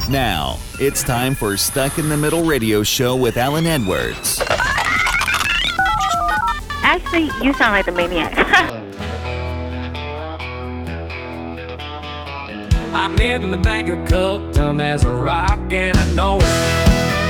Now, it's time for Stuck in the Middle Radio Show with Alan Edwards. Actually, you sound like the maniac. I'm living the bank of cup, dumb as a rock, and I know it.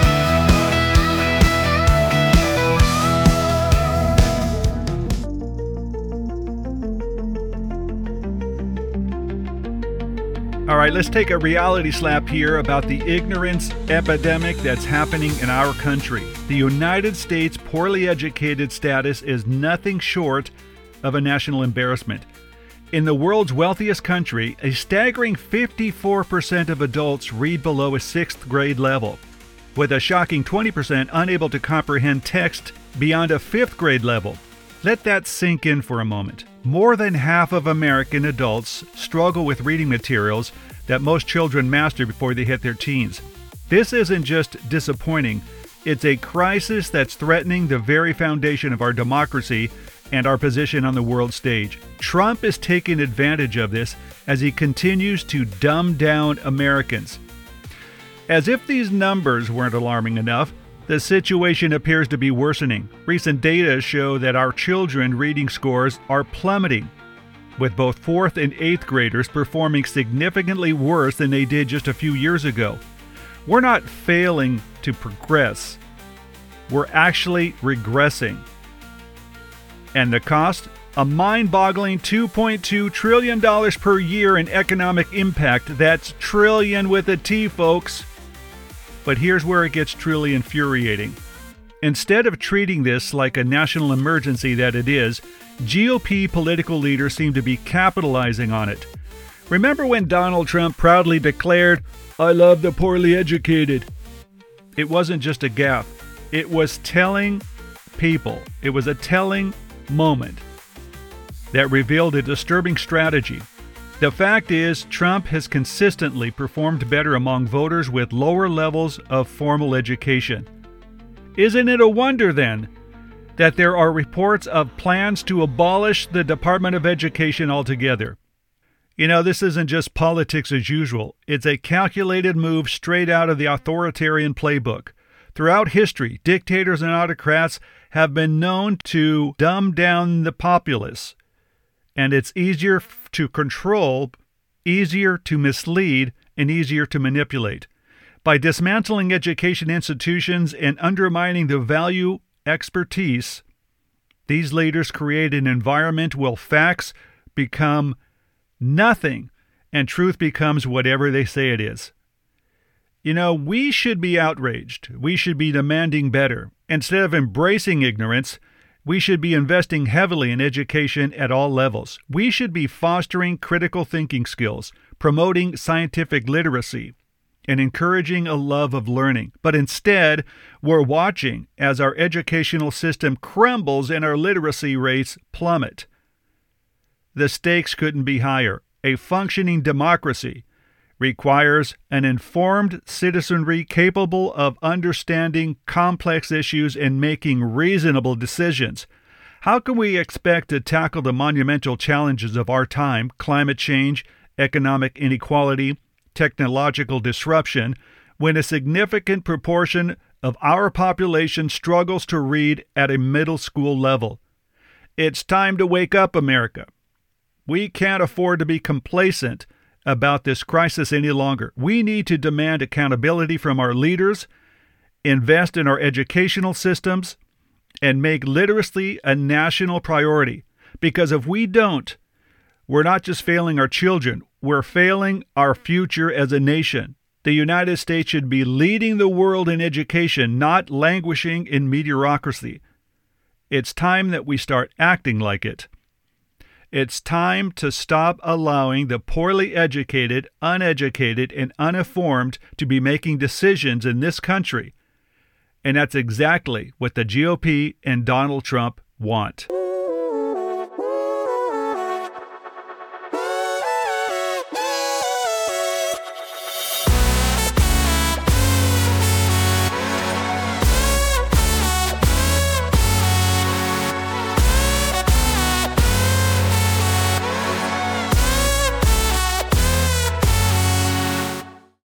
All right, let's take a reality slap here about the ignorance epidemic that's happening in our country. The United States poorly educated status is nothing short of a national embarrassment. In the world's wealthiest country, a staggering 54% of adults read below a 6th grade level, with a shocking 20% unable to comprehend text beyond a 5th grade level. Let that sink in for a moment. More than half of American adults struggle with reading materials that most children master before they hit their teens. This isn't just disappointing, it's a crisis that's threatening the very foundation of our democracy and our position on the world stage. Trump is taking advantage of this as he continues to dumb down Americans. As if these numbers weren't alarming enough, the situation appears to be worsening. Recent data show that our children's reading scores are plummeting, with both 4th and 8th graders performing significantly worse than they did just a few years ago. We're not failing to progress. We're actually regressing. And the cost? A mind-boggling $2.2 trillion per year in economic impact. That's trillion with a T, folks. But here's where it gets truly infuriating. Instead of treating this like a national emergency that it is, GOP political leaders seem to be capitalizing on it. Remember when Donald Trump proudly declared, "I love the poorly educated"? It wasn't just a gaffe. It was telling people. It was a telling moment that revealed a disturbing strategy. The fact is, Trump has consistently performed better among voters with lower levels of formal education. Isn't it a wonder, then, that there are reports of plans to abolish the Department of Education altogether? You know, this isn't just politics as usual. It's a calculated move straight out of the authoritarian playbook. Throughout history, dictators and autocrats have been known to dumb down the populace. And it's easier to control, easier to mislead, and easier to manipulate. By dismantling education institutions and undermining the value expertise, these leaders create an environment where facts become nothing and truth becomes whatever they say it is. You know, we should be outraged. We should be demanding better. Instead of embracing ignorance, we should be investing heavily in education at all levels. We should be fostering critical thinking skills, promoting scientific literacy, and encouraging a love of learning. But instead, we're watching as our educational system crumbles and our literacy rates plummet. The stakes couldn't be higher. A functioning democracy requires an informed citizenry capable of understanding complex issues and making reasonable decisions. How can we expect to tackle the monumental challenges of our time, climate change, economic inequality, technological disruption, when a significant proportion of our population struggles to read at a middle school level? It's time to wake up, America. We can't afford to be complacent about this crisis any longer. We need to demand accountability from our leaders, invest in our educational systems, and make literacy a national priority. Because if we don't, we're not just failing our children, we're failing our future as a nation. The United States should be leading the world in education, not languishing in mediocrity. It's time that we start acting like it. It's time to stop allowing the poorly educated, uneducated, and uninformed to be making decisions in this country. And that's exactly what the GOP and Donald Trump want.